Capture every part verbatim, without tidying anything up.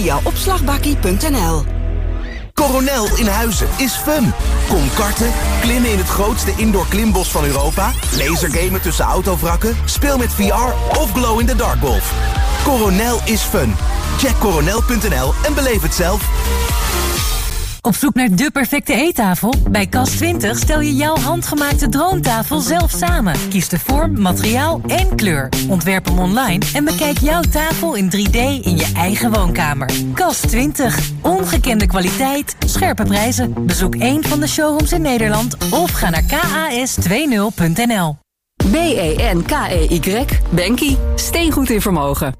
via opslagbakkie punt n l. Coronel in Huizen is fun. Kom karten, klimmen in het grootste indoor klimbos van Europa, lasergamen tussen autovrakken, speel met V R of glow in the dark golf. Coronel is fun. Check coronel punt n l en beleef het zelf. Op zoek naar de perfecte eettafel? Bij Kas twintig stel je jouw handgemaakte droomtafel zelf samen. Kies de vorm, materiaal en kleur. Ontwerp hem online en bekijk jouw tafel in drie D in je eigen woonkamer. Kas twintig. Ongekende kwaliteit, scherpe prijzen. Bezoek één van de showrooms in Nederland of ga naar kas twintig punt n l. B E N K E Y. Bankie. Steengoed in vermogen.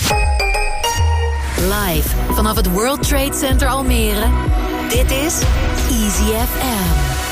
Live vanaf het World Trade Center Almere. Dit is Easy F M.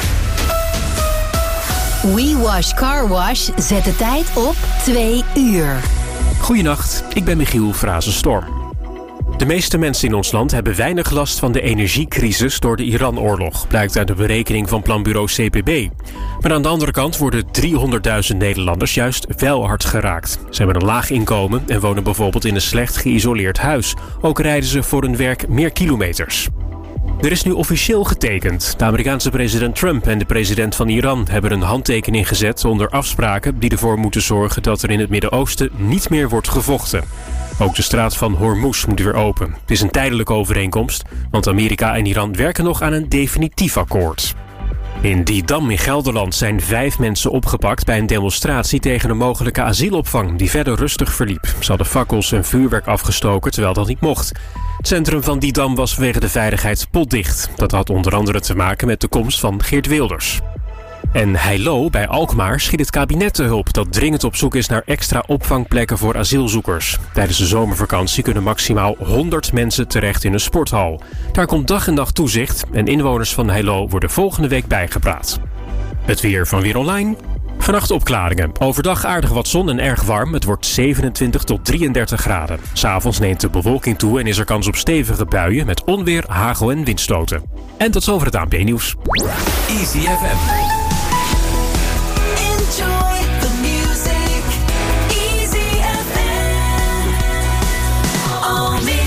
We Wash Car Wash zet de tijd op twee uur. Goedenacht, ik ben Michiel Frazenstorm. De meeste mensen in ons land hebben weinig last van de energiecrisis door de Iran-oorlog, blijkt uit de berekening van planbureau C P B. Maar aan de andere kant worden driehonderdduizend Nederlanders juist wel hard geraakt. Ze hebben een laag inkomen en wonen bijvoorbeeld in een slecht geïsoleerd huis. Ook rijden ze voor hun werk meer kilometers. Er is nu officieel getekend. De Amerikaanse president Trump en de president van Iran hebben een handtekening gezet onder afspraken die ervoor moeten zorgen dat er in het Midden-Oosten niet meer wordt gevochten. Ook de straat van Hormuz moet weer open. Het is een tijdelijke overeenkomst, want Amerika en Iran werken nog aan een definitief akkoord. In Didam in Gelderland zijn vijf mensen opgepakt bij een demonstratie tegen een mogelijke asielopvang die verder rustig verliep. Ze hadden fakkels en vuurwerk afgestoken terwijl dat niet mocht. Het centrum van Didam was vanwege de veiligheid potdicht. Dat had onder andere te maken met de komst van Geert Wilders. En Heilo bij Alkmaar schiet het kabinet te hulp dat dringend op zoek is naar extra opvangplekken voor asielzoekers. Tijdens de zomervakantie kunnen maximaal honderd mensen terecht in een sporthal. Daar komt dag en nacht toezicht en inwoners van Heilo worden volgende week bijgepraat. Het weer van Weer Online. Vannacht opklaringen. Overdag aardig wat zon en erg warm. Het wordt zevenentwintig tot drieëndertig graden. 'S Avonds neemt de bewolking toe en is er kans op stevige buien met onweer, hagel en windstoten. En tot zover het A N P-nieuws. Easy F M. Enjoy the music. Easy F M. Almere.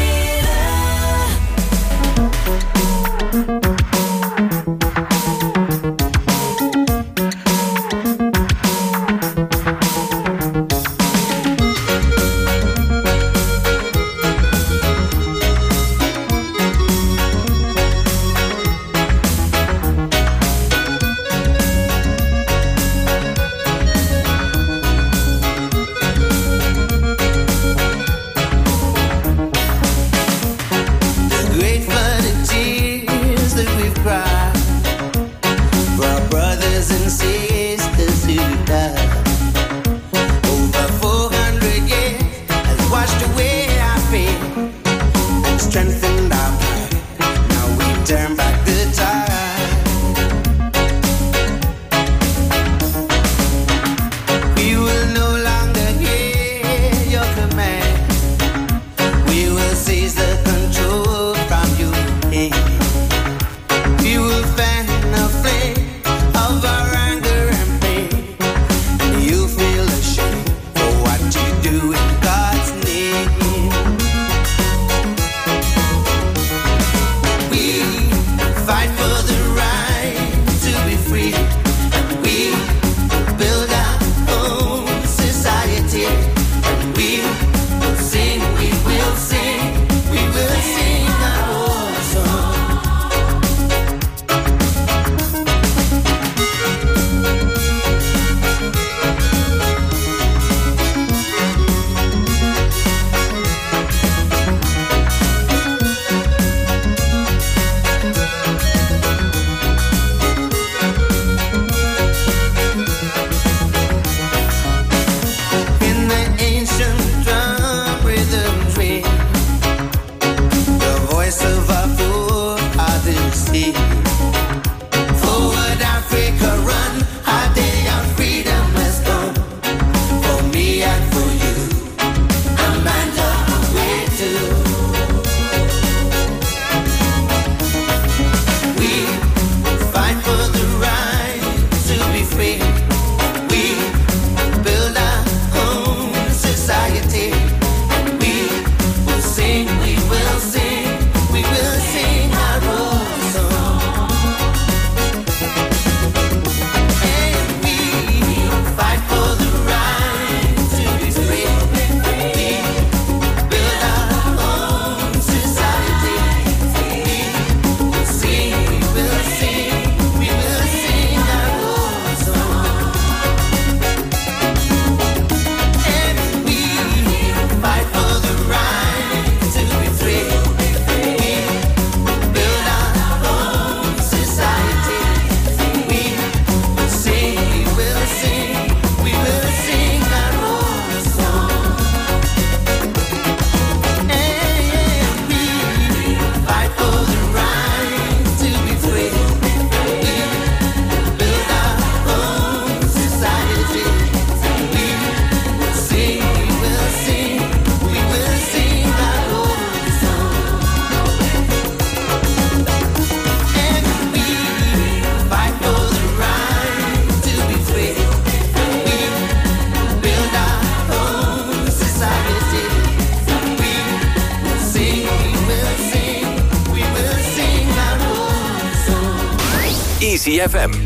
Easy F M.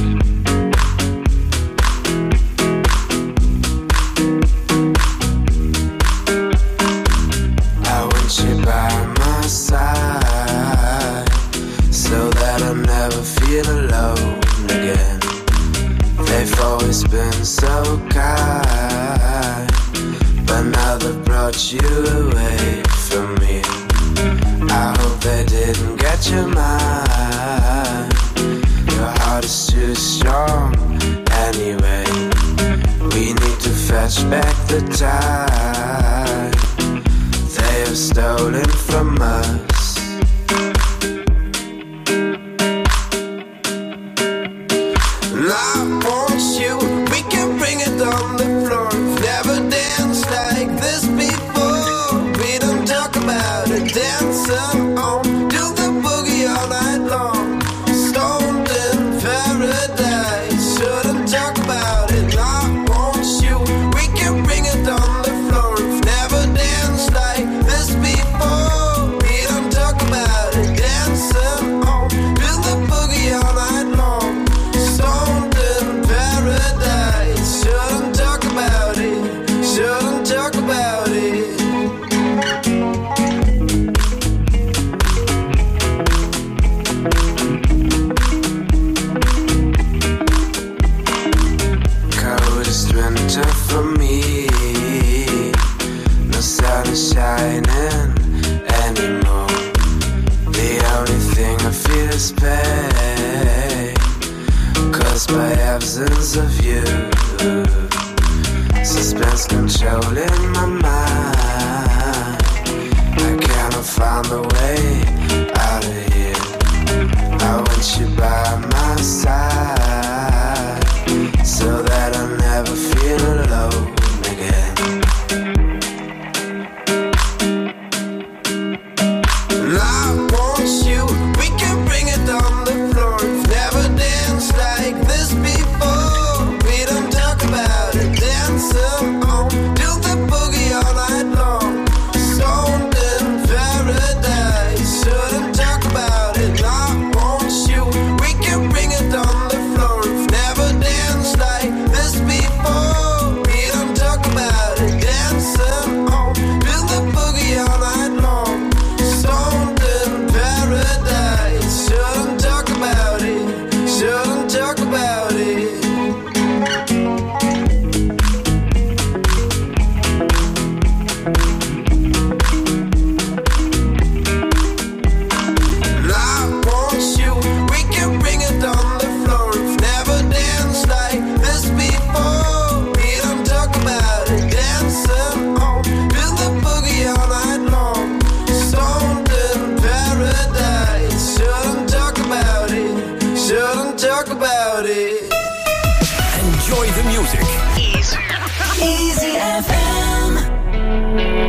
I want you by my side, so that I never feel alone again. They've always been so kind, but now they've brought you away from me. I hope they didn't get your mind. Your heart is too strong anyway. We need to fetch back the time they have stolen from us. And I want you, we can bring it on the floor. Never danced like this before. We don't talk about it, dancing on, do the boogie all night long. Stoned in paradise, shouldn't talk about it. I want you, we can bring it on the floor. Never danced like this before. We don't talk about it, dancing on, do the boogie all night long. Stoned in paradise, shouldn't talk about it, shouldn't talk about it. Coldest winter for me, no sun is shining anymore. The only thing I feel is pain, caused by absence of you. Suspense controlling my mind. I cannot find a way out of here. I want you by my side, so that I never feel alone again. And I want you, we can bring it on the floor. Never danced like this before. We don't talk about it, dancing on, do the boogie all night long. Stoned in paradise, shouldn't talk about it. I want you, we can bring it on the floor. Never danced like this before. We don't talk about it, dancing on, do the boogie all night long. Stoned in paradise, shouldn't talk about it, shouldn't talk about it. And I want you, we can bring it on the floor. Never danced like this before. We don't talk about it, dancing on, do the boogie all night long. Stoned in paradise, shouldn't talk about it, shouldn't talk about it. Enjoy the music. Easy F M.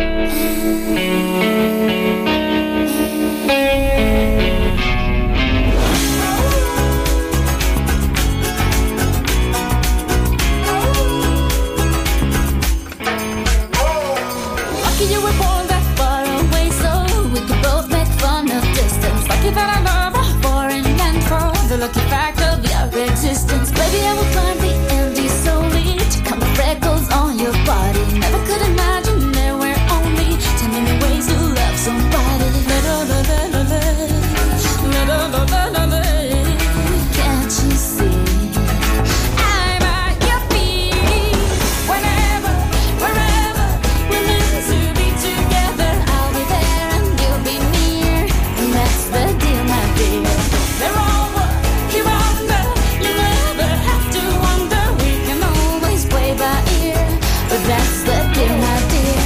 Lucky you were born that far away, so we could both make fun of distance. Lucky that I love a foreign land for the lucky fact of your existence. Baby, I will climb the Andes solely to count the freckles on your body. Never could imagine there were only ten million ways to love somebody. La, la, la, la, la, la, la, la, la, la, la. Can't you see? I'm at your feet. Whenever, wherever we're meant to be together, I'll be there and you'll be near. And that's the deal, my dear. They're all what you wonder. You never have to wonder. We can always play by ear. But that's the deal, my dear.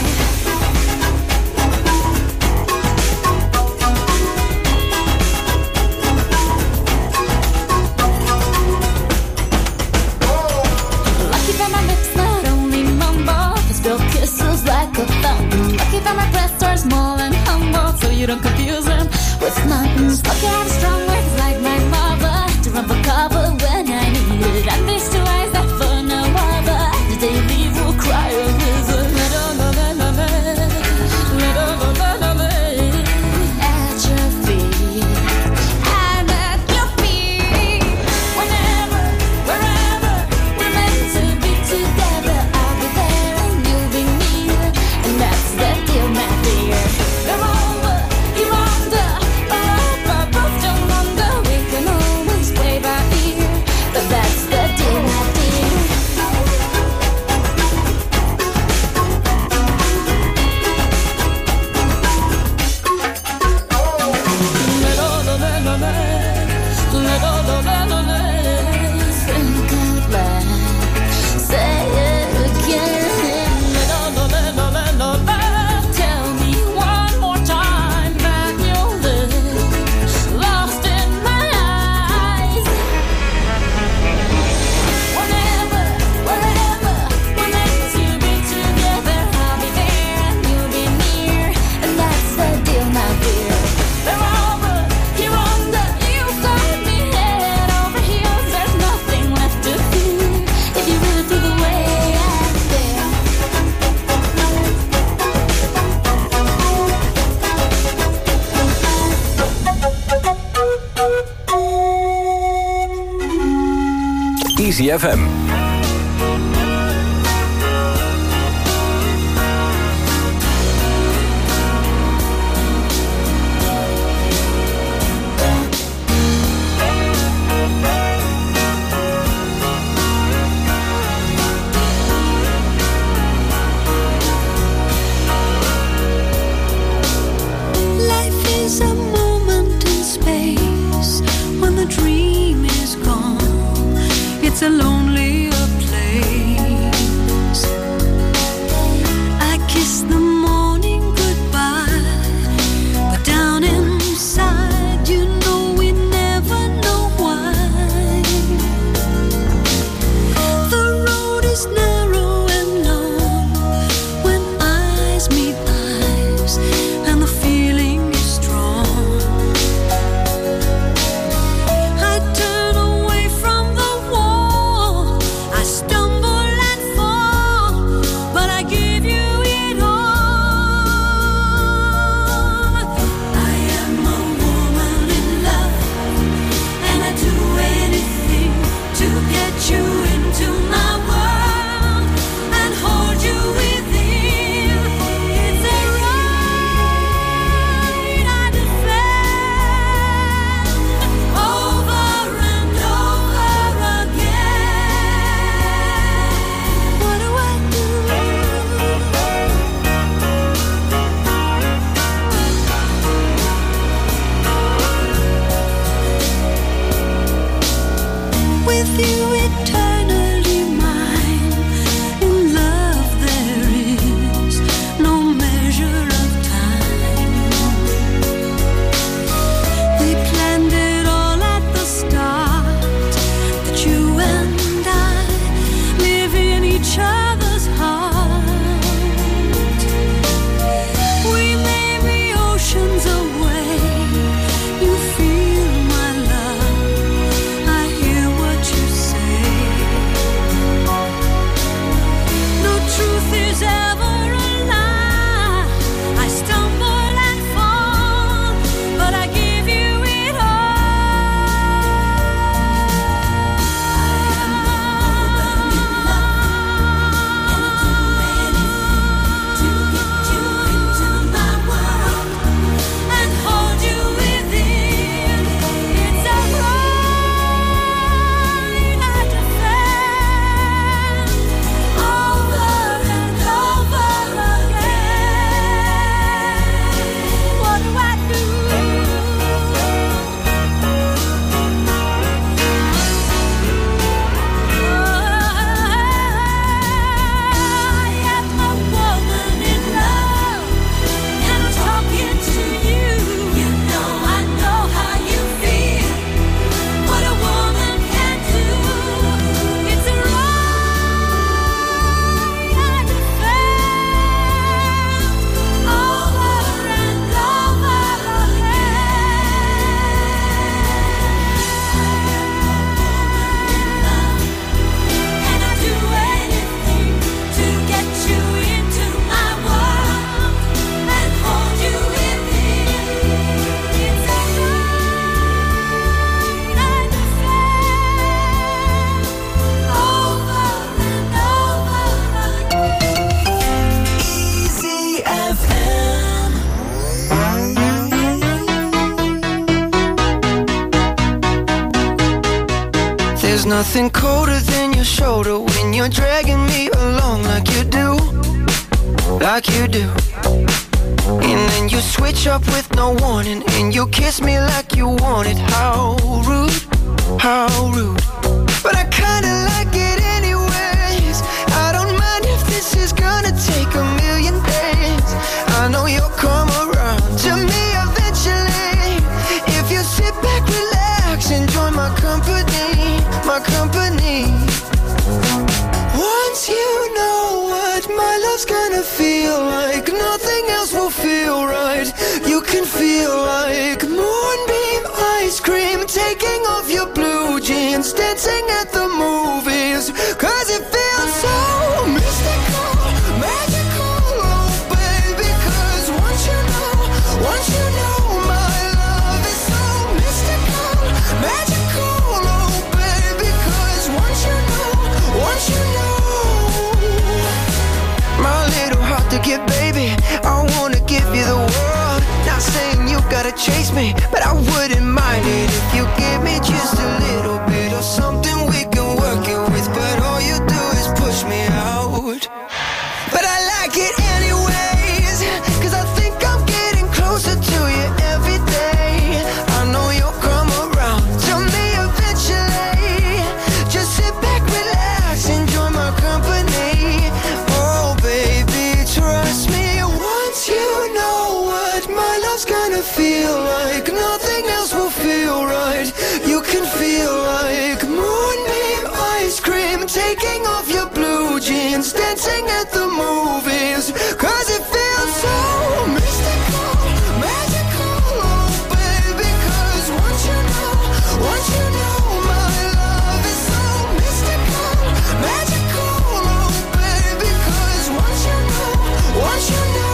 Lucky that my lips not only mumble, they spill kisses like a fountain. Lucky that my breasts are small and humble, so you don't confuse them with mountains. Lucky I have strong words like my mother to run for cover when I need it. And these two eyes that for no other, the day you leave will cry a river. La, la, la, la, la, la. La, la, la, la, la, la. At your feet, I'm at your feet. Easy F M. It's a lonelier place. I kiss the morning goodbye, but down inside, you know we never know why. The road is narrow and long when eyes meet eyes, and the feeling is strong. I turn away from the wall, I stumble and fall, but I give you it all. I am a woman in love, and I do anything to get you into my world and hold you within. It's a right I defend over and over again. What do I do? With you eternally mine, in love there is no measure of time. We planned it all at the start, that you and I live in each other's heart. We may be oceans away, you feel my love, I hear what you say. No truth is ever a lie, I stumble and fall, but I give you it all. To get you into my world and hold you within. It's a right I defend over and over again. What do I do? I am a woman in love, and I'm talking to you. You know I know how you feel, what a woman can do. It's a right I defend over and over again. And I do anything to get you into my world and hold you within. It's a right I defend over and over again. Easy F M. There's nothing colder than your shoulder when you're dragging me along like you do, like you do. And then you switch up with no warning, and you kiss me like you want it. How rude, how rude. But I kinda like it anyways. I don't mind if this is gonna take a million days. I know you'll come around to me eventually. If you sit back, relax, enjoy my company, my company. Once you know what my love's gonna feel like, nothing else will feel right. You can feel like moonbeam ice cream, taking off your blue jeans, dancing at the movies. Cause it feels so mystical, magical, oh baby. Cause once you know, once you know my love is so mystical, magical, oh baby. Cause once you know try to chase me, but I wouldn't mind it if you give me just a little bit of something we can work it with. But all you do is push me out. But I like it anyways, cause I think I'm getting closer to you every day. I know you'll come around to me eventually. Just sit back, relax, enjoy my company. Oh baby, trust me, once you know what my love's gonna feel like, nothing else will feel right. You can feel like moonbeam ice cream, taking off your blue jeans, dancing at the movies, cause it feels so mystical, magical, oh baby. Cause once you know, once you know my love is so mystical, magical, oh baby. Cause once you know, once you know.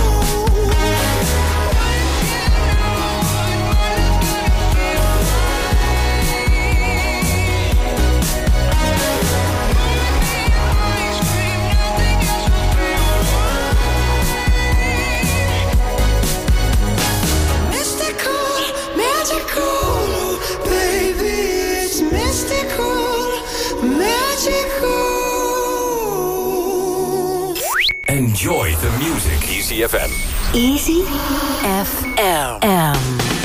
Enjoy the music. Easy F M. Easy F M.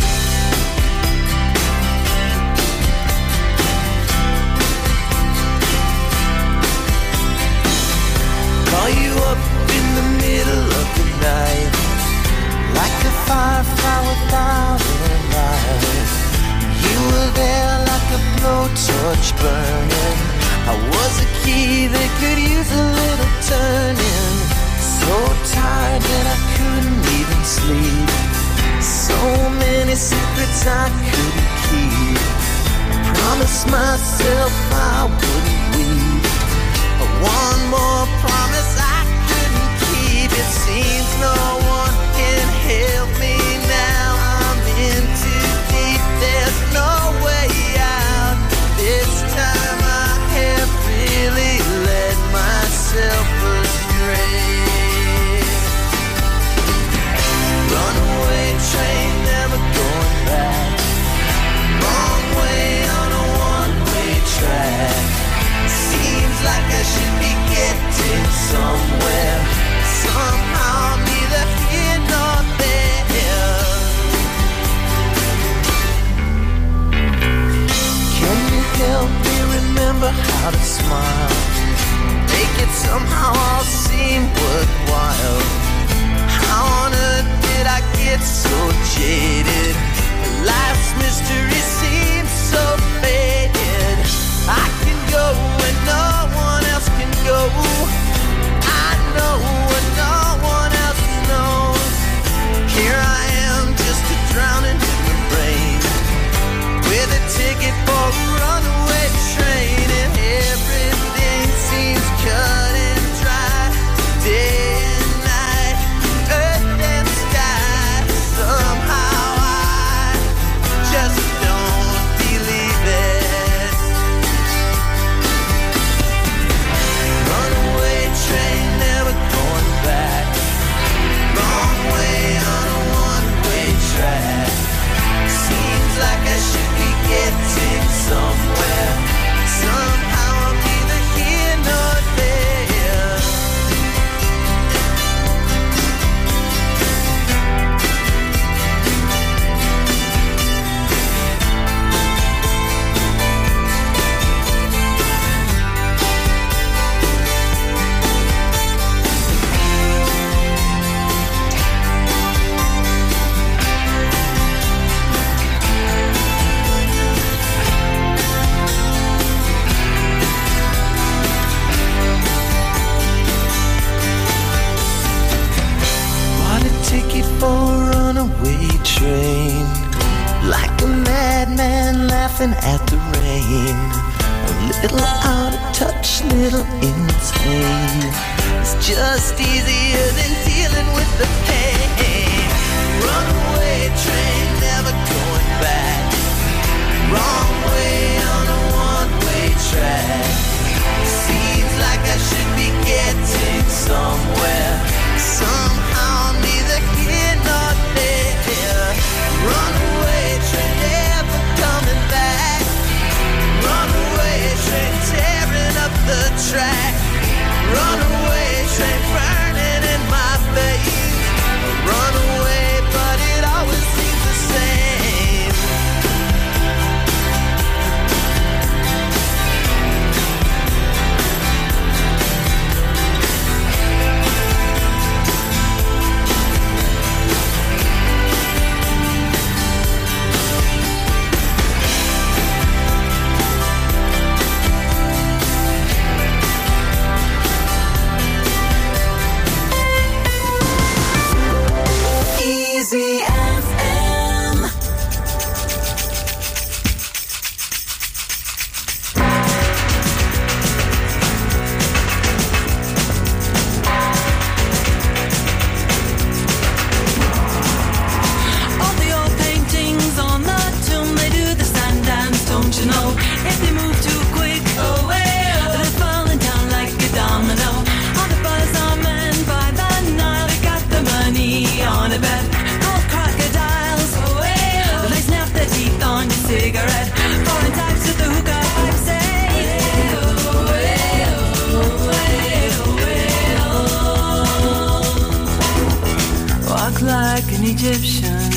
Call you up in the middle of the night, like a firefly without a light. You were there like a blowtorch burning. I was a key that could use a little turning. So tired that I couldn't even sleep. So many secrets I couldn't keep. I promised myself I wouldn't weep. But one more promise I couldn't keep. It seems no one can help me now. I'm in too deep, there's no way out. This time I have really led myself astray. Runaway train, never going back. Wrong way on a one-way track. Seems like I should be getting somewhere. Somehow I'm neither here nor there. Can you help me remember how to smile? Make it somehow all seem worthwhile. How on earth did I get so jaded? Life's mystery seems so faded. I can go when no one else can go. I know what no one else knows. Here I am, just a drowning in the rain, with a ticket for a runaway train, and everything seems cut and dry. Day and night, earth and sky. Somehow I just don't believe it. Runaway train, never going back. Wrong way on a one-way track. Seems like I should be getting somewhere. Somehow I'm neither here nor there. Bought a ticket for a runaway train, like a madman laughing at the rain. A little out of touch, little insane. It's just easier than dealing with the pain. Runaway train, never going back. Wrong way on a one-way track. Seems like I should be getting somewhere. Somehow I'm neither here nor there. Egyptian.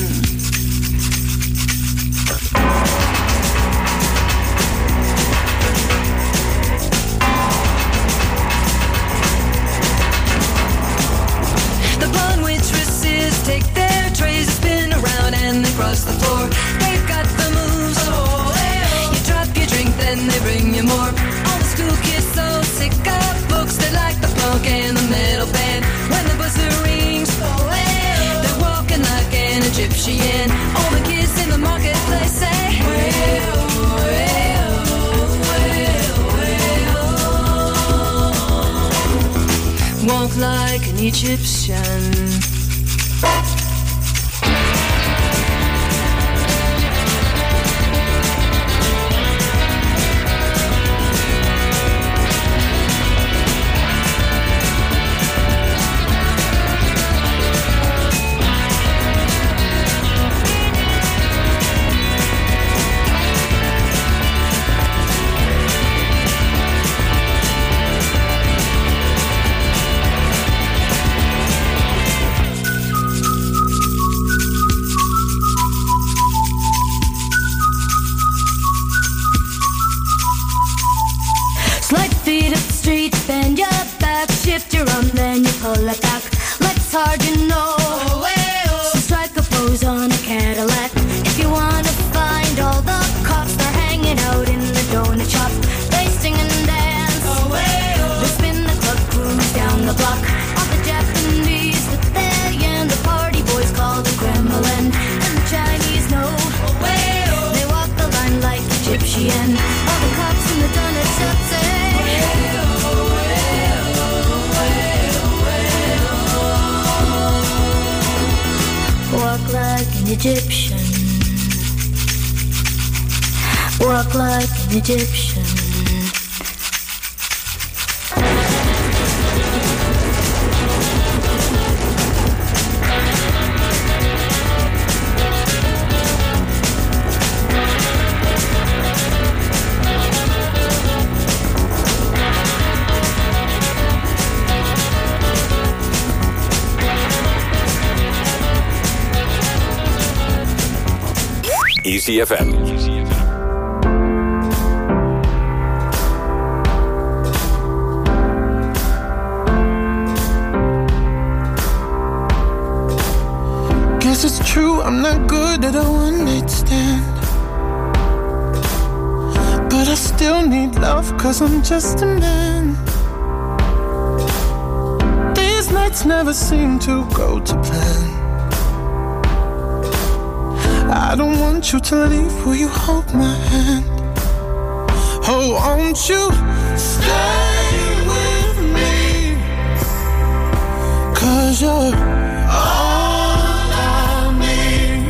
The blonde waitresses take their trays, spin around and they cross the floor. They've got the moves. Oh, you drop your drink, then they bring you more. All the school kids so sick of books, they like the punk and the metal band. When the buzzer rings, oh, they're walking like an Egyptian. All the kids in the marketplace say, well, well, well, well. Walk like an Egyptian. pull it back. Let's hard, you know. Oh, hey, oh. So strike a pose on a Cadillac. If you wanna find all the cops, they're hanging out in the donut shop. They sing and dance. Oh, hey, oh. They spin the club cruise down the block. All the Japanese that they and the party boys call the Kremlin. And the Chinese know. Oh, hey, oh. They walk the line like Egyptian. All the cops in the donut shop say. Walk like an Egyptian. Walk like an Egyptian. Easy F M. Guess it's true, I'm not good at a one-night stand. But I still need love, cause I'm just a man. These nights never seem to go to plan. I don't want you to leave, will you hold my hand? Oh, won't you stay with me? Cause you're all I need.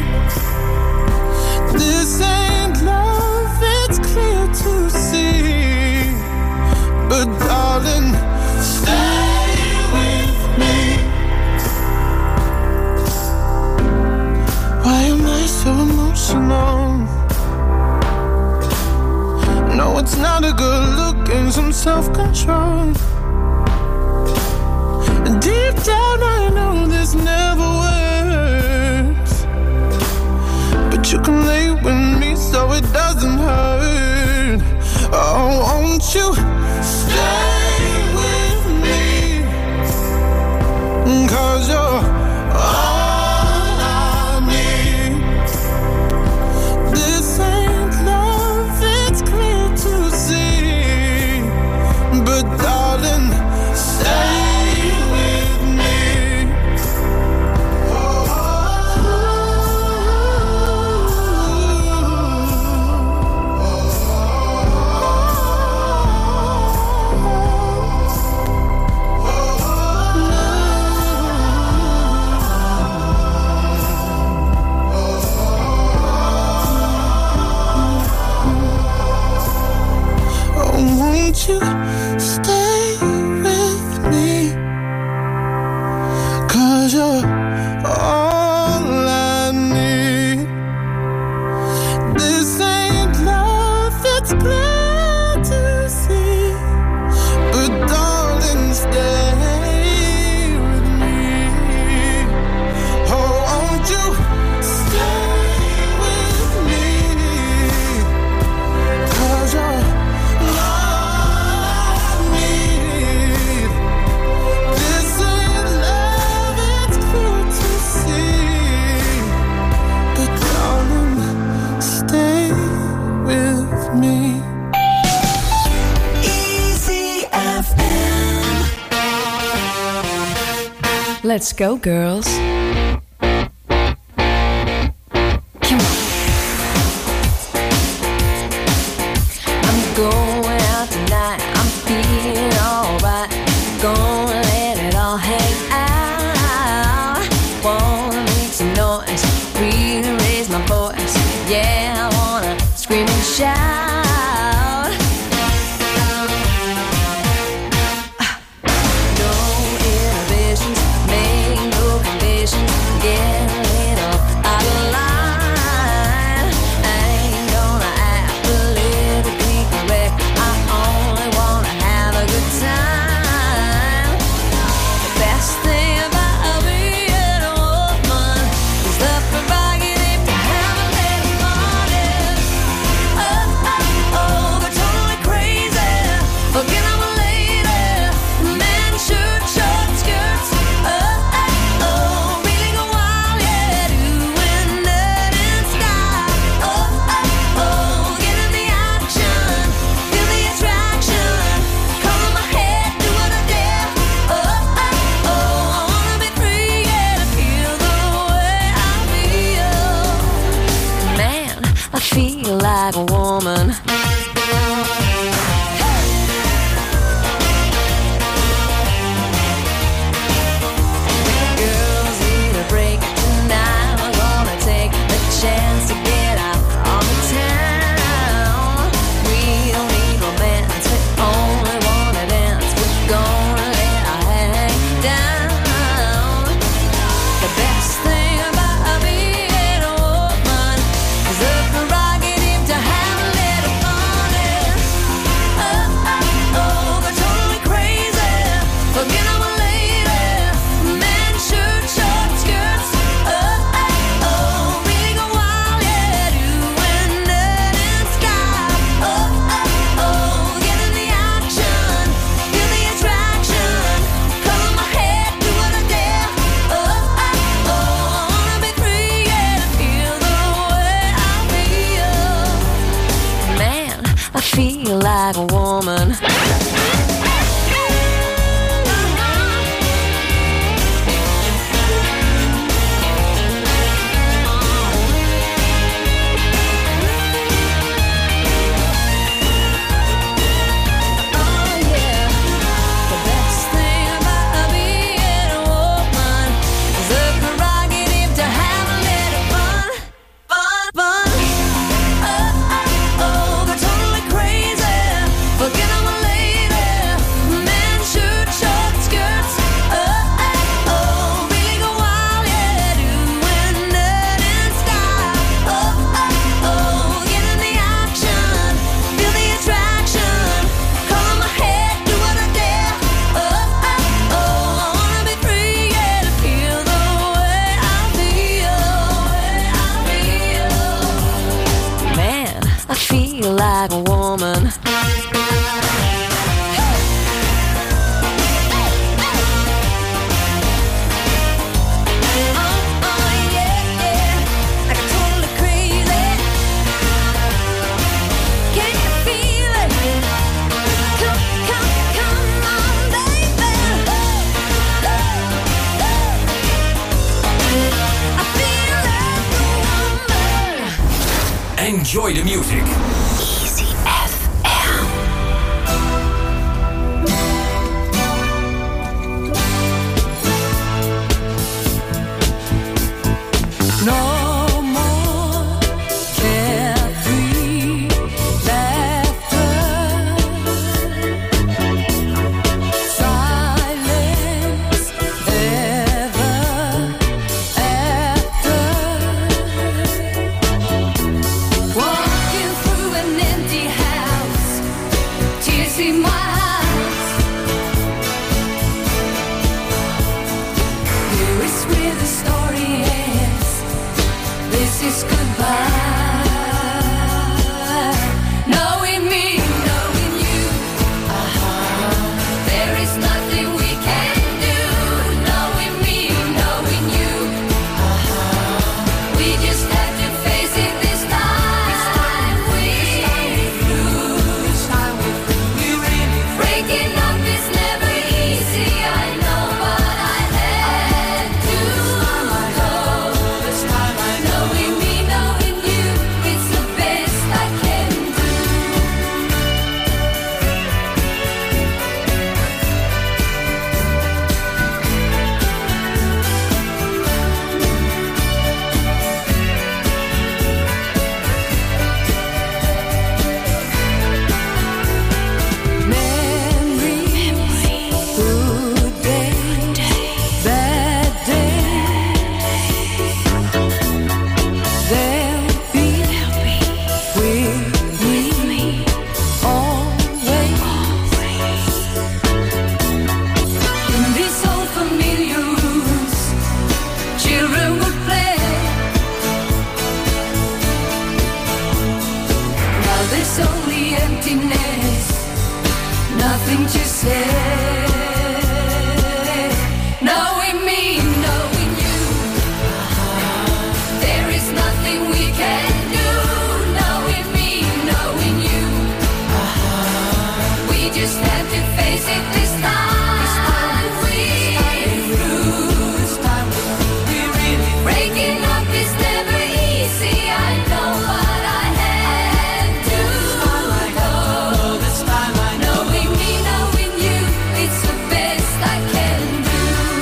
This ain't love, it's clear to see. But darling, stay with me. Why am I so emotional? No, it's not a good look and some self-control. Deep down I know this never works, but you can lay with me so it doesn't hurt. Oh, won't you stay with me? Cause you're all darling, stay with me. me. Easy F M. Let's go, girls. Going out tonight, I'm feeling alright. Gonna let it all hang out. Wanna make some noise, really raise my voice. Yeah, I wanna scream and shout. No inhibitions, make no conditions. Get a little out of line. I ain't gonna act politically correct. I only wanna have a good time. The best thing about being a woman is the prerogative to have a little morning. Oh, oh, oh, they're totally crazy. Forget I'm a lady. Men, shirt, short skirts. Oh, oh, oh, really go wild, yeah, doing dirt and style. Oh, oh, oh, get in the action, feel the attraction. Color my head, do what I dare. Oh, oh, oh, I wanna be free, yeah, to feel the way I feel. Man, I feel like a woman. Girls need a break tonight. We're gonna take the chance to get out on the town. We don't need romance, we only wanna dance. We're gonna let our hang down. The best thing about being a woman is the prerogative to have a little fun. Oh, oh, oh, they're totally crazy. Forget I'm a lady. Men, shirt, short skirts. Oh, oh, oh, really go wild, yeah, doing dirt and style. Oh, oh, oh, get in the action, feel the attraction. Color my head, do what I dare. Oh, oh, oh, I wanna be free, yeah, to feel the way I feel. Man, I feel like a woman. Oh yeah, the best thing about being a woman is the prerogative to have a little fun, fun, fun. Oh, oh, oh, they're totally crazy. Forget I'm a lady. Men, shirt, short skirts. Oh, oh, oh, really go wild, yeah, doing dirt and style. Oh, oh, oh, get in the action, feel the attraction. Color my head, do what I dare. Oh, oh, oh, I wanna be free, yeah, to feel the way I feel, way I feel. Man, I feel like a woman. Oh, oh, yeah, yeah, like I'm totally crazy. Can you feel it? Come, come, come on, baby. I feel like a woman. Enjoy the music. Easy F M. No more carefree laughter. Silence ever after. Walking through an empty house, tears in my eyes. Here is where the story ends. This is goodbye. Knowing me, knowing you. Uh-huh. There is nothing we can do. Knowing me, knowing you. Uh-huh. We just have to face it this time. We emptiness, nothing to say. Knowing me, knowing you, there is nothing we can do. Knowing me, knowing you, we just have to face it this time. Breaking up is never easy, I know, but I had to go. This time I know. Knowing me, knowing you, it's the best I can do.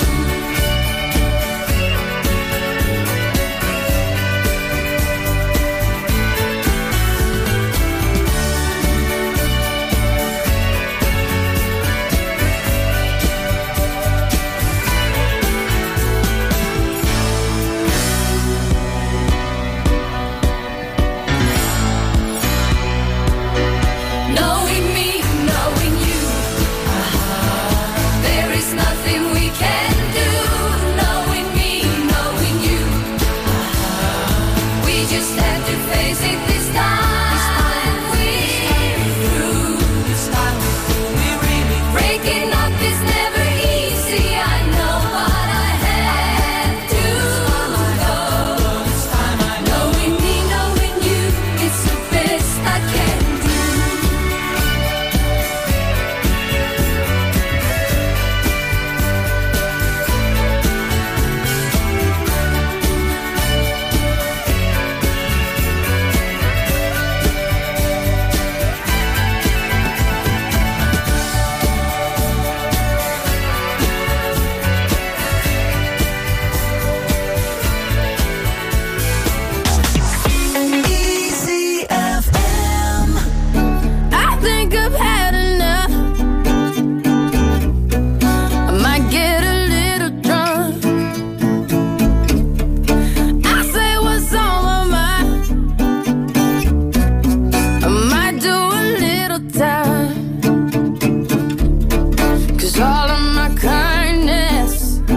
Knowing me, knowing you, there is nothing we can do. Knowing me, knowing you, we just have to face it this time. We're through. This time we're really breaking up is never easy, I know, but I had to go. This time I know. Knowing me, knowing you, it's the best I can do. Easy F M. I think I've had enough. I might get a little drunk. I say what's on my mind. I might do a little time. 'Cause all of my kindness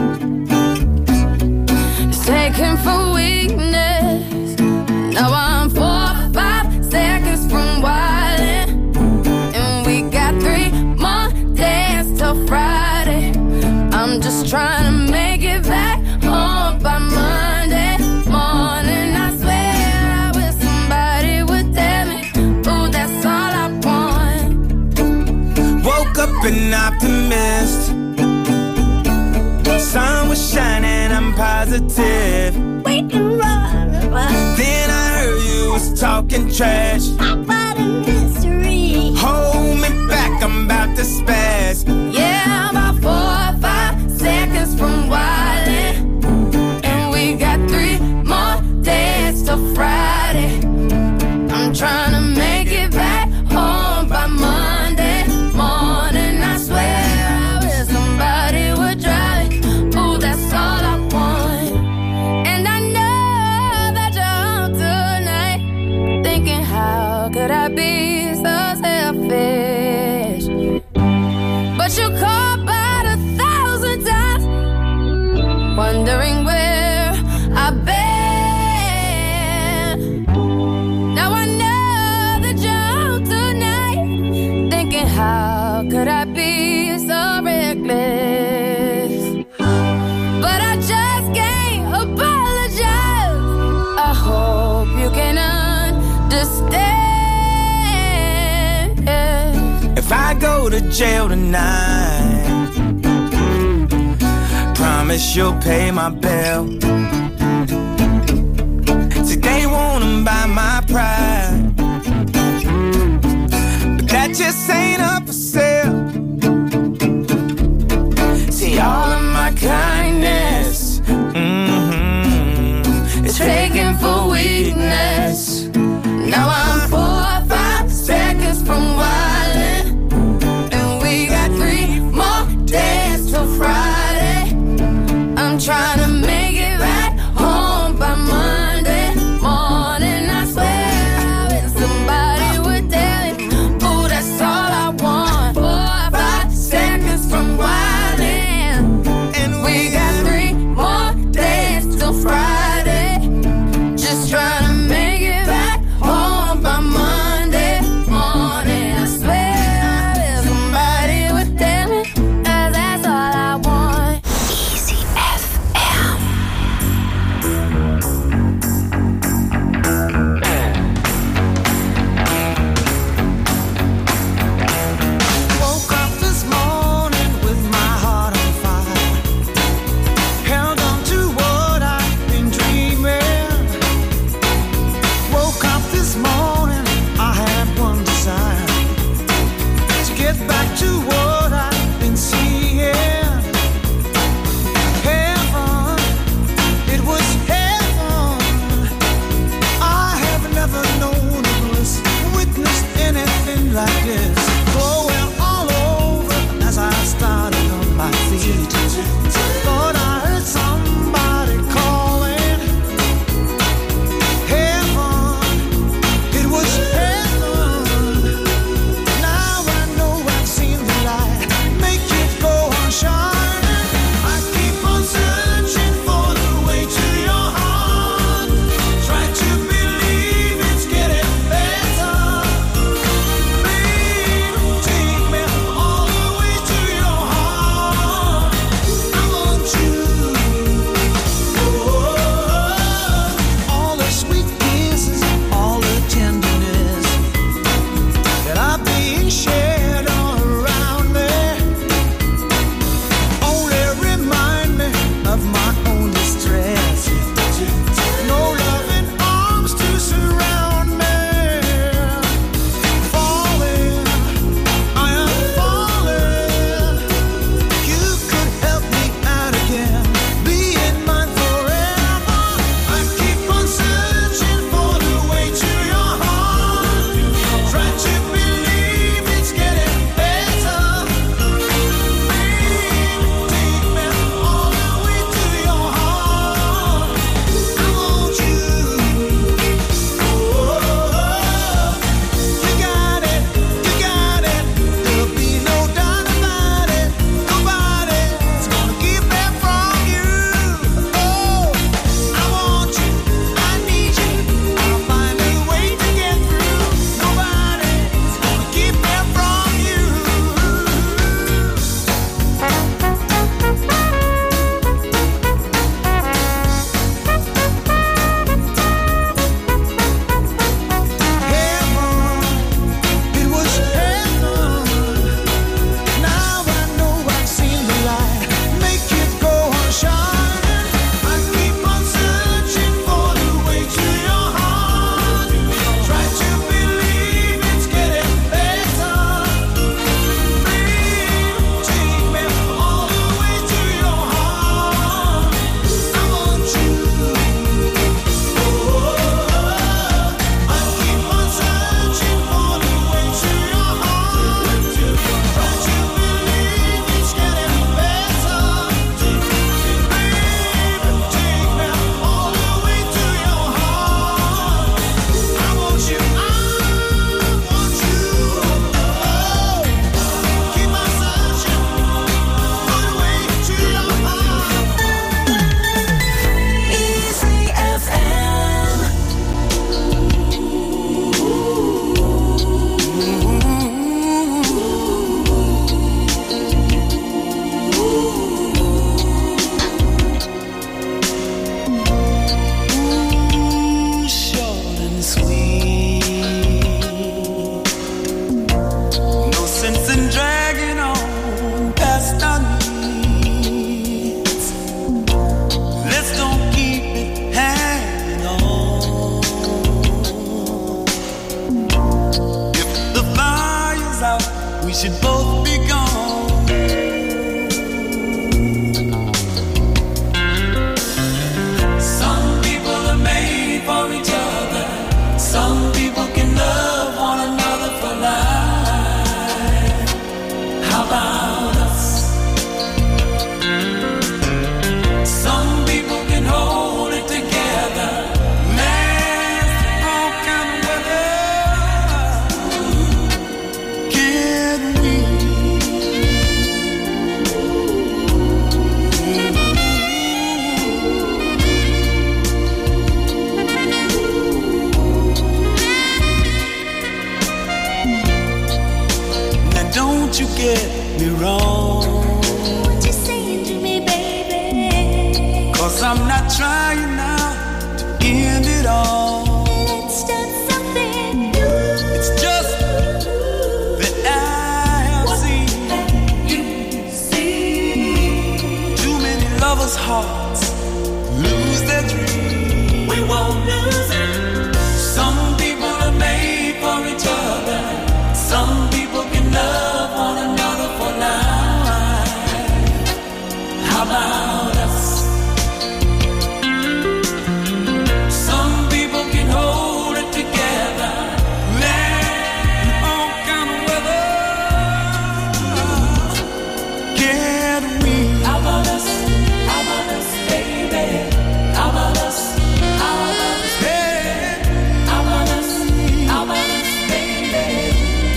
is taken for weakness. Now I'm four or five seconds from wildin', and we got three more days till Friday. I'm just trying to make it back home by Monday morning. I swear I wish somebody would tell me, ooh, that's all I want. Woke up an optimist. Sun was shining, I'm positive. We can run, run. Then I heard you was talking trash. About a mystery. Hold me back, I'm about to spaz. Yeah, about four or five seconds from wildin', and we got three more days till Friday. I'm trying to make it back home by Monday morning. I swear I wish somebody would drive me. Ooh, that's all I want. And I know that you're home tonight, thinking how could I be so selfish? But you called about a thousand times, wondering where I've been. Now I know that you're home tonight, thinking how could I be so reckless? But I just can't apologize. I hope you can understand. If I go to jail tonight, promise you'll pay my bill. See, they wanna buy my pride, but that just ain't up for sale. See, all of my kindness, mm-hmm, is taken for weakness. Now I'm four or five seconds from wildin', and we got three more days till Friday. I'm trying to make it back home get me wrong. What you saying to me, baby? Cause I'm not trying now to end it all. Let's start something new. It's just that I have what seen have you seen? too many lovers' hearts lose their dreams. We won't lose it. Some people are made for each other. Some people can love one another for life. How about us? Some people can hold it together. Land all kind of weather. Can we? How about us? How about us, baby? How about us? How about us? Hey, How about us? How about us, baby?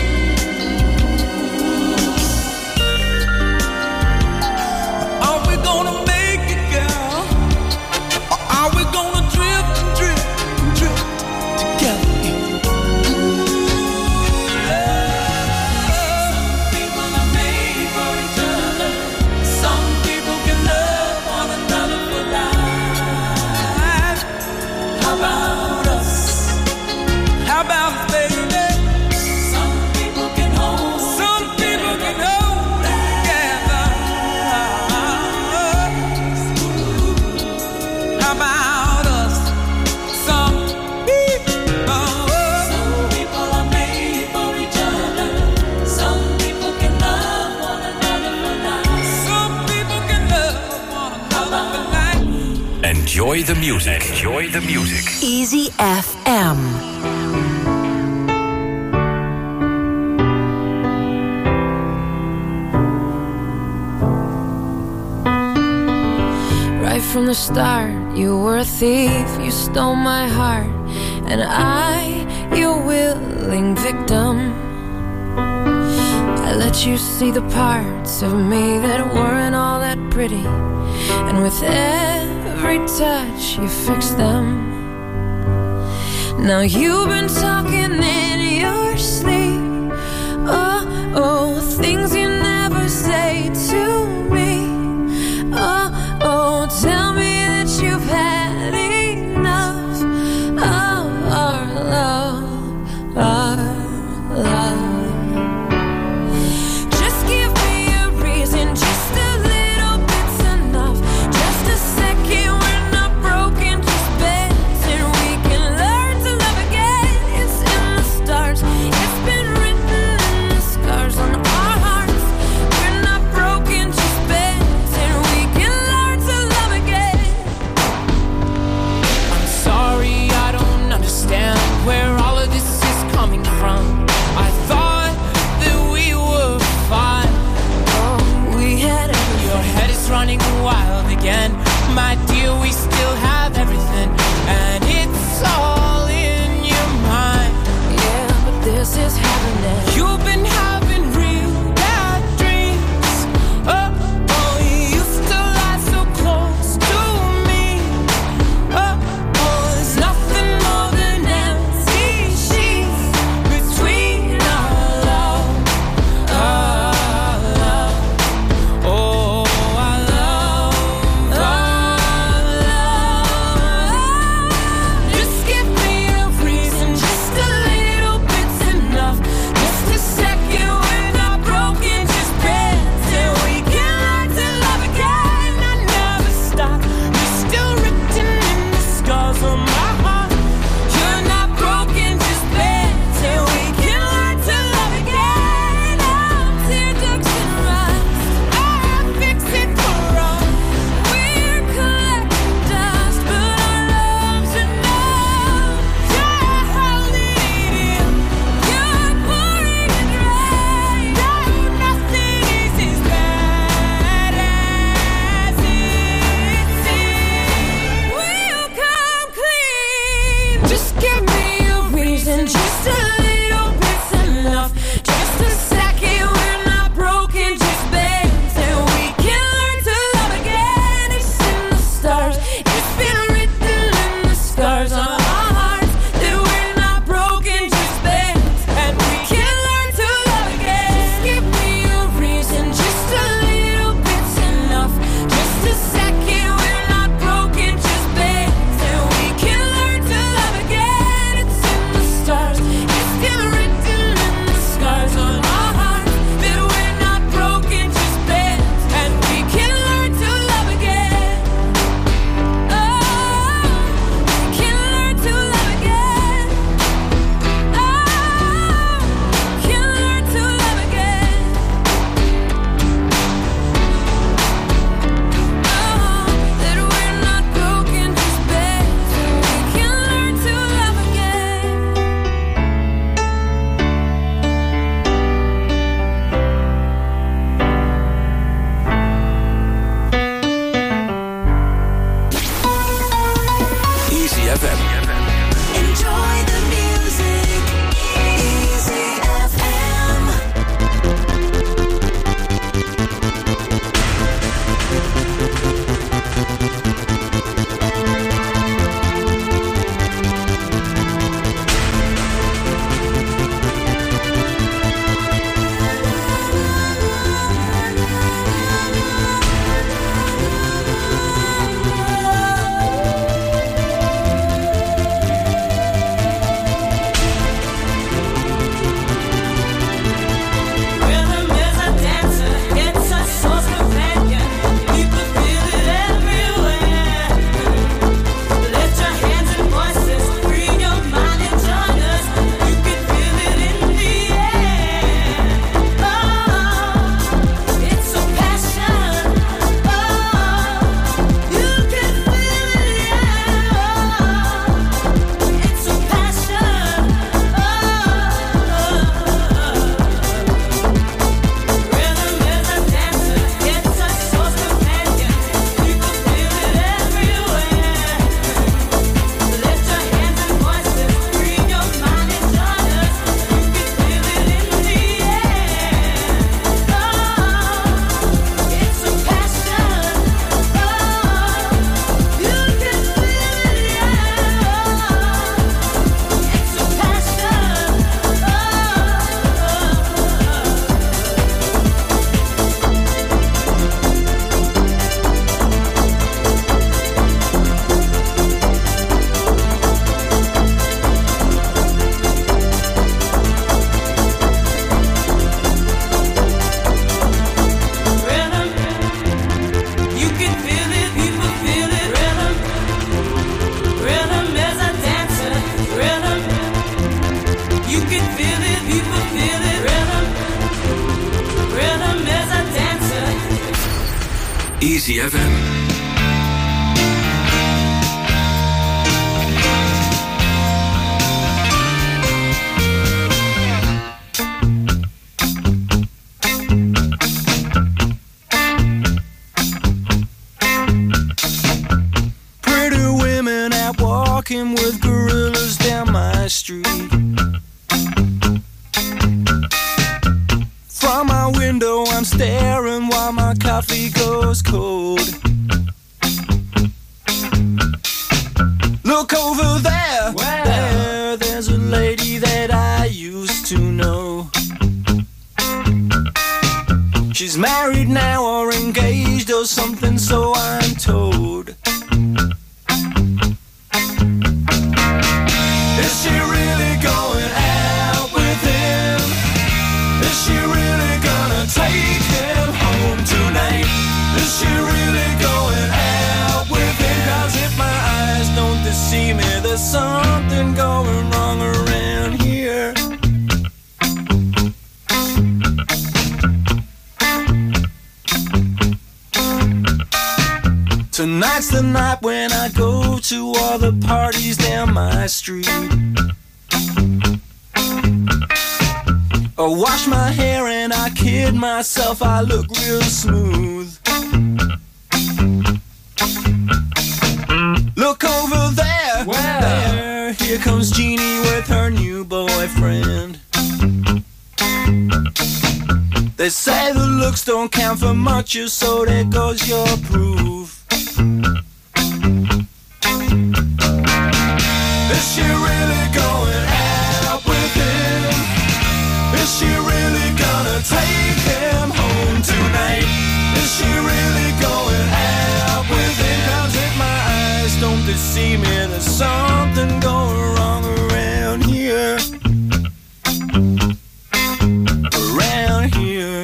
are we gonna make it, girl? Or are we gonna drift and drift and drift together? Some people are made for each other. Some people can love one another for life. How about us? How about us, baby? Some people can hold. Some people can hold it together. How about us? Some people. Some people are made for each other. Some people can love one another for life. Some people can love one another for life. Enjoy the music. Enjoy the music. Easy F M. Right from the start, you were a thief, you stole my heart, and I, your willing victim. I let you see the parts of me that weren't all that pretty, and with every touch you fixed them. Now you've been talking in your sleep, oh, oh, things you never say to me. Oh, oh, tell me that you've had enough of our love, our love. Just give me a reason, just a little bit's enough. Just a second, we're not broken, just bends, and we can learn to love again. It's in the stars, it's been written in the scars on our Easy F M. Walking with gorillas down my street. From my window I'm staring while my coffee goes cold. Look over there, wow. there, there's a lady that I used to know. She's married now or engaged or something, so I'm told. Is she really going out with him? Is she really gonna take him home tonight? Is she really going out with him? 'Cause if my eyes don't deceive me, there's something going wrong around here. Tonight's the night when I go to all the parties down my street. I wash my hair and I kid myself, I look real smooth. Look over there, wow. there, here comes Jeannie with her new boyfriend. They say the looks don't count for much, so there goes your proof. Is she really going out with him? Is she really gonna take him home tonight? Is she really going out with him? 'Cause if my eyes don't deceive me, there's something going wrong around here. Around here.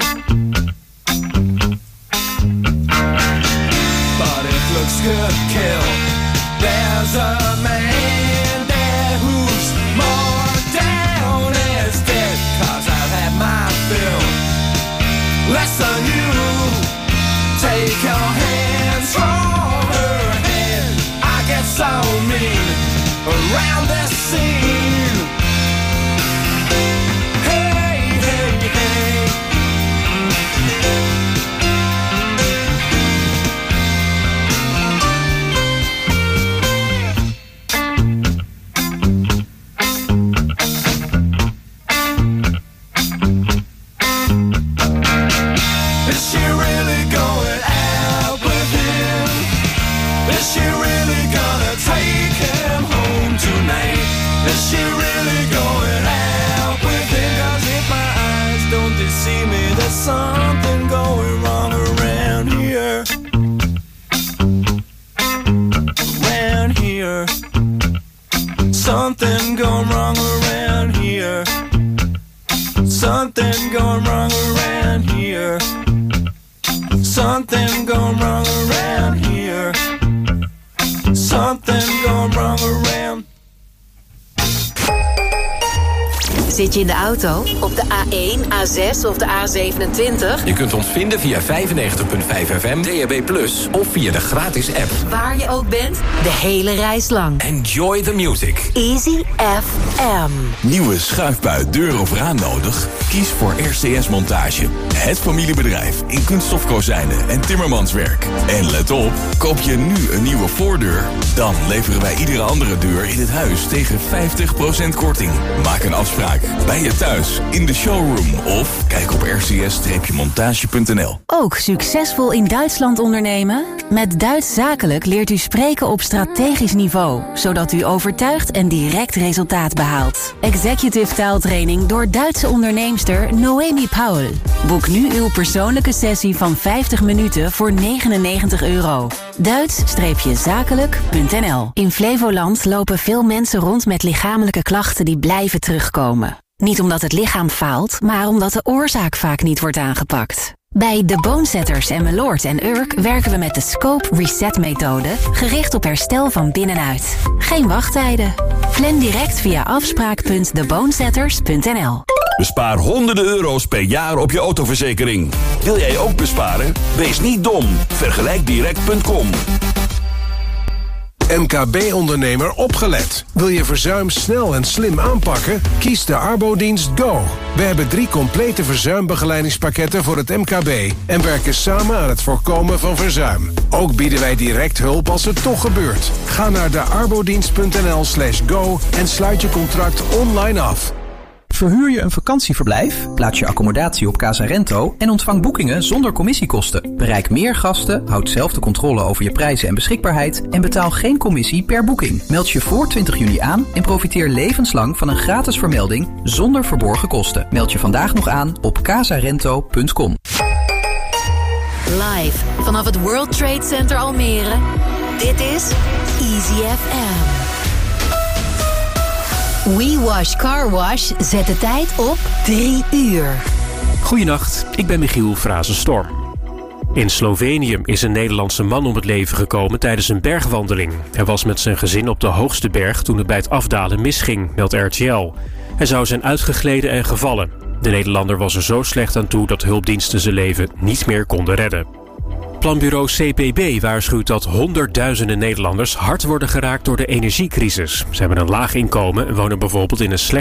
But it looks good, kill. There's a man there who's more down as dead. 'Cause I've had my fill. Less than you. Take your hands from her hand. I get so mean around this scene. Hey, hey, hey. Is she really going out with him? Is she really gonna take him home tonight? Is she really going out with him? 'Cause if my eyes don't deceive me, there's something going wrong around here. Around here. Something going wrong around here. Something going wrong around here. Something going wrong around here. Something going wrong around. Zit je in de auto? Op de A één, A zes of de A zevenentwintig? Je kunt ons vinden via vijfennegentig komma vijf F M, D A B plus, of via de gratis app. Waar je ook bent, de hele reis lang. Enjoy the music. Easy F M. Nieuwe schuifbui, deur of raam nodig? Kies voor R C S Montage. Het familiebedrijf in kunststofkozijnen en timmermanswerk. En let op, koop je nu een nieuwe voordeur, dan leveren wij iedere andere deur in het huis tegen vijftig procent korting. Maak een afspraak bij je thuis, in de showroom of kijk op r c s montage punt n l. Ook succesvol in Duitsland ondernemen? Met Duits Zakelijk leert u spreken op strategisch niveau, zodat u overtuigt en direct resultaat behaalt. Executive taaltraining door Duitse onderneemster Noemi Paul. Boek nu uw persoonlijke sessie van vijftig minuten voor negenennegentig euro. Duits-zakelijk punt n l. In Flevoland lopen veel mensen rond met lichamelijke klachten die blijven terugkomen. Niet omdat het lichaam faalt, maar omdat de oorzaak vaak niet wordt aangepakt. Bij De Bonesetters en Meloord en Urk werken we met de Scope Reset methode, gericht op herstel van binnenuit. Geen wachttijden. Plan direct via afspraak punt de bonesetters punt n l. Bespaar honderden euro's per jaar op je autoverzekering. Wil jij ook besparen? Wees niet dom. Vergelijk direct punt com. M K B-ondernemer opgelet. Wil je verzuim snel en slim aanpakken? Kies de Arbodienst Go. We hebben drie complete verzuimbegeleidingspakketten voor het M K B... en werken samen aan het voorkomen van verzuim. Ook bieden wij direct hulp als het toch gebeurt. Ga naar de arbodienst punt n l slash go en sluit je contract online af. Verhuur je een vakantieverblijf? Plaats je accommodatie op Casarento en ontvang boekingen zonder commissiekosten. Bereik meer gasten, houd zelf de controle over je prijzen en beschikbaarheid en betaal geen commissie per boeking. Meld je voor twintig juni aan en profiteer levenslang van een gratis vermelding zonder verborgen kosten. Meld je vandaag nog aan op casarento punt com. Live vanaf het World Trade Center Almere. Dit is Easy F M. We Wash Car Wash zet de tijd op drie uur. Goedenacht, ik ben Michiel Frazenstorm. In Slovenië is een Nederlandse man om het leven gekomen tijdens een bergwandeling. Hij was met zijn gezin op de hoogste berg toen het bij het afdalen misging, meldt R T L. Hij zou zijn uitgegleden en gevallen. De Nederlander was er zo slecht aan toe dat hulpdiensten zijn leven niet meer konden redden. Planbureau C P B waarschuwt dat honderdduizenden Nederlanders hard worden geraakt door de energiecrisis. Ze hebben een laag inkomen en wonen bijvoorbeeld in een slecht